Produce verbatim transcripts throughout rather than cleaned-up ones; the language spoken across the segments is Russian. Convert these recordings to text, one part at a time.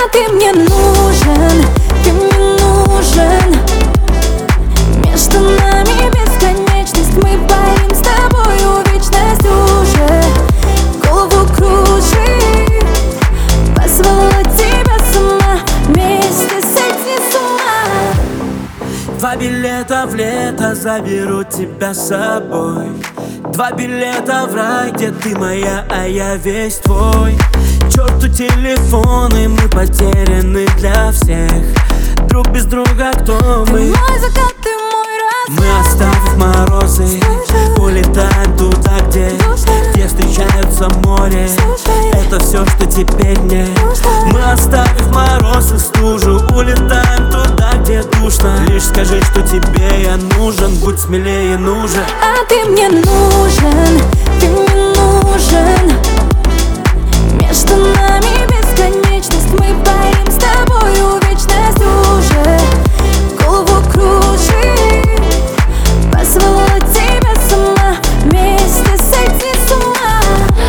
А ты мне нужен, ты мне нужен. Между нами бесконечность, мы парим с тобою вечность уже. Голову кружит, позвала тебя сама, вместе сойти с ума. Два билета в лето, заберу тебя с собой. Два билета в рай, где ты моя, а я весь твой. К черту телефоны, мы потеряны для всех. Друг без друга кто Ты мы? мой закат, ты мой рассвет. Мы, оставив морозы, Слушай, улетаем туда, где, слушай, где встречаются море. слушай, Это все, что теперь мне. слушай. Мы, оставив мороз и стужу, улетаем туда, где душно. Лишь скажи, что тебе я нужен, будь смелее, нужен. А ты мне нужен, ты мне нужен. Между нами бесконечность, мы парим с тобою вечность уже. Голову кружит, позвала тебя сама, вместе сойти с ума.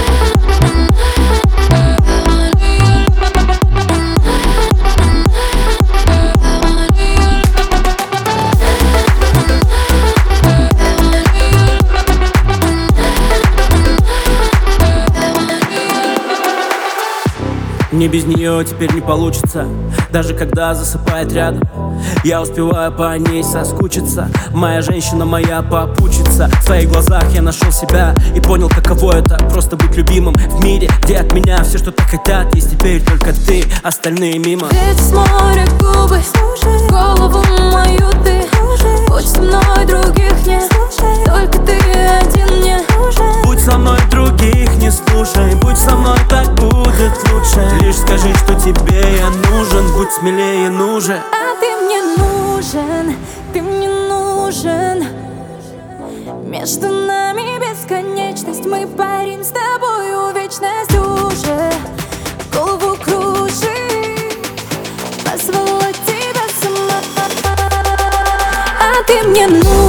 Мне без нее теперь не получится. Даже когда засыпает рядом, я успеваю по ней соскучиться. Моя женщина, моя попутчица. В твоих глазах я нашел себя и понял, каково это просто быть любимым в мире, где от меня все, что так хотят. Есть теперь только ты, остальные мимо. Ветер с моря, губы, слушай, голову мою ты, слушай. Будь со мной, других нет, слушай. Только ты один мне, слушай. Будь со мной, других не слушай. Будь со мной, так будет лучше. Лишь скажи, что тебе я нужен, будь смелее, нужен. А ты мне нужен, ты мне нужен. Между нами бесконечность, мы парим с тобою вечность уже. Голову кружит, позвала тебя сама. А ты мне нужен.